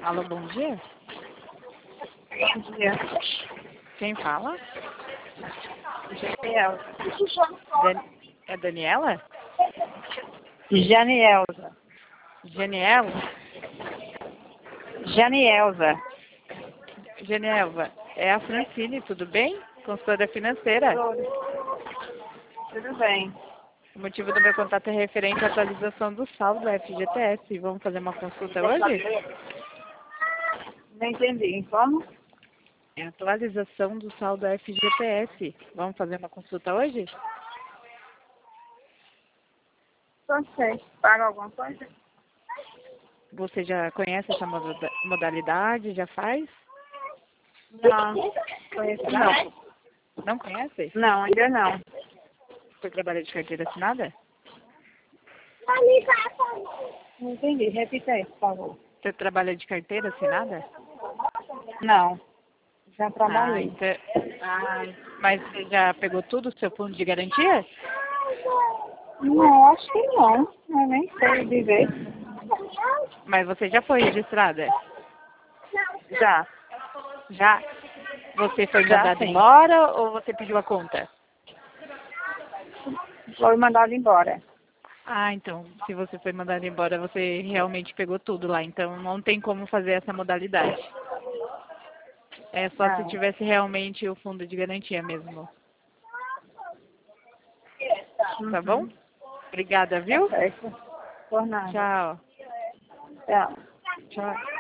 Alô, bom dia. Bom dia. Quem fala? Janielza. É Daniela? Janielza. Geniela? Janielza. Genielva, é a Francine, tudo bem? Consultora financeira. Tudo bem. O motivo do meu contato é referente à atualização do saldo do FGTS. Vamos fazer uma consulta hoje? Não entendi. Como? É a atualização do saldo do FGTS. Vamos fazer uma consulta hoje? Não sei. Paga alguma coisa? Você já conhece essa modalidade? Já faz? Não. Conheço não. Não conhece? Não, ainda não. Você trabalha de carteira assinada? Não entendi. Repita aí, por favor. Você trabalha de carteira assinada? Não. Já Ah, trabalhei. então... mas você já pegou tudo o seu fundo de garantia? Não, acho que não. Eu nem sei dizer. Mas você já foi registrada? Já. Já? Você foi Já, mandada sim. embora ou você pediu a conta? Foi mandado embora. Ah, então, se você foi mandada embora, você realmente pegou tudo lá. Então, não tem como fazer essa modalidade. É só se Não. tivesse realmente o fundo de garantia mesmo. Tá bom? Uhum. Obrigada, viu? Certo. Por nada. Tchau. Tchau. Tchau.